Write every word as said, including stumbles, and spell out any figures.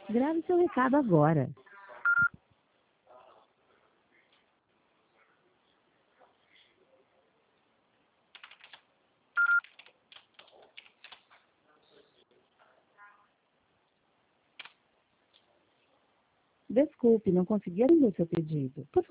Grave seu recado agora. Desculpe, não consegui atender seu pedido. Por